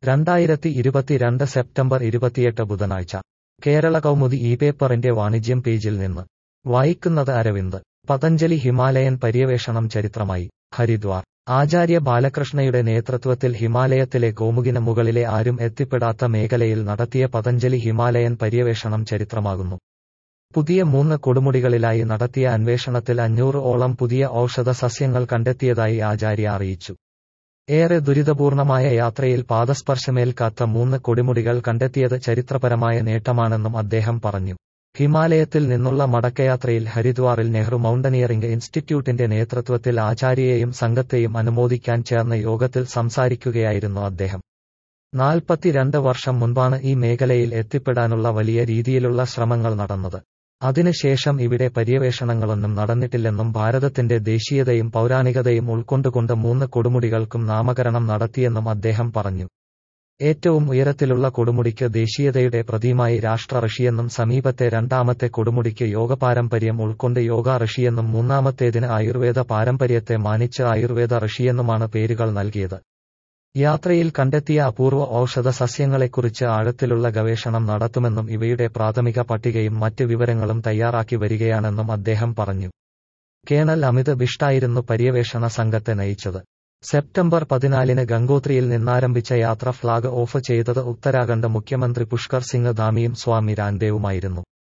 2022 September 28 ബുധനാഴ്ച കേരള കൗമുദി പേപ്പറിന്റെ വാണിജ്യം പേജിൽ നിന്ന് വായിക്കുന്നത് അരവിന്ദ്. പതഞ്ജലി ഹിമാലയൻ പര്യവേഷണം ചരിത്രമായി. ഹരിദ്വാർ. ആചാര്യ ബാലകൃഷ്ണയുടെ നേതൃത്വത്തിൽ ഹിമാലയത്തിലെ ഗോമുഖിന് മുകളിലെ ആരും എത്തിപ്പെടാത്ത മേഖലയിൽ നടത്തിയ പതഞ്ജലി ഹിമാലയൻ പര്യവേഷണം ചരിത്രമാകുന്നു. പുതിയ 3 കൊടുമുടികളിലായി നടത്തിയ അന്വേഷണത്തിൽ 500 ഓളം പുതിയ ഔഷധ സസ്യങ്ങൾ കണ്ടെത്തിയതായി ആചാര്യ അറിയിച്ചു. ഏറെ ദുരിതപൂർണമായ യാത്രയിൽ പാദസ്പർശമേൽക്കാത്ത 3 കൊടുമുടികൾ കണ്ടെത്തിയത് ചരിത്രപരമായ നേട്ടമാണെന്നും അദ്ദേഹം പറഞ്ഞു. ഹിമാലയത്തിൽ നിന്നുള്ള മടക്കയാത്രയിൽ ഹരിദ്വാറിൽ നെഹ്റു മൌണ്ടനിയറിംഗ് ഇൻസ്റ്റിറ്റ്യൂട്ടിന്റെ നേതൃത്വത്തിൽ ആചാര്യയെയും സംഘത്തെയും അനുമോദിക്കാൻ ചേർന്ന യോഗത്തിൽ സംസാരിക്കുകയായിരുന്നു അദ്ദേഹം. 42 വർഷം മുൻപാണ് ഈ മേഖലയിൽ എത്തിപ്പെടാനുള്ള വലിയ രീതിയിലുള്ള ശ്രമങ്ങൾ നടന്നത്. അതിനുശേഷം ഇവിടെ പര്യവേഷണങ്ങളൊന്നും നടന്നിട്ടില്ലെന്നും ഭാരതത്തിന്റെ ദേശീയതയും പൗരാണികതയും ഉൾക്കൊണ്ടുകൊണ്ട് 3 കൊടുമുടികൾക്കും നാമകരണം നടത്തിയെന്നും അദ്ദേഹം പറഞ്ഞു. ഏറ്റവും ഉയരത്തിലുള്ള കൊടുമുടിക്ക് ദേശീയതയുടെ പ്രതീകമായി രാഷ്ട്ര ഋഷിയെന്നും സമീപത്തെ 2ാമത്തെ കൊടുമുടിക്ക് യോഗപാരമ്പര്യം ഉൾക്കൊണ്ട് യോഗ ഋഷിയെന്നും 3ാമത്തേതിന് ആയുർവേദ പാരമ്പര്യത്തെ മാനിച്ച് ആയുർവേദ ഋഷിയെന്നുമാണ് പേരുകൾ നൽകിയത്. യാത്രയിൽ കണ്ടെത്തിയ അപൂർവ ഔഷധ സസ്യങ്ങളെക്കുറിച്ച് ആഴത്തിലുള്ള ഗവേഷണം നടത്തുമെന്നും ഇവയുടെ പ്രാഥമിക പട്ടികയും മറ്റ് വിവരങ്ങളും തയ്യാറാക്കി വരികയാണെന്നും അദ്ദേഹം പറഞ്ഞു. കേണൽ അമിത് ബിഷ്ടായിരുന്നു പര്യവേഷണ സംഘത്തെ നയിച്ചത്. സെപ്റ്റംബർ 14-ന് ഗംഗോത്രിയിൽ നിന്നാരംഭിച്ച യാത്ര ഫ്ളാഗ് ഓഫ് ചെയ്തത് ഉത്തരാഖണ്ഡ് മുഖ്യമന്ത്രി പുഷ്കർ സിംഗ് ധാമിയും സ്വാമി രാംദേവുമായിരുന്നു.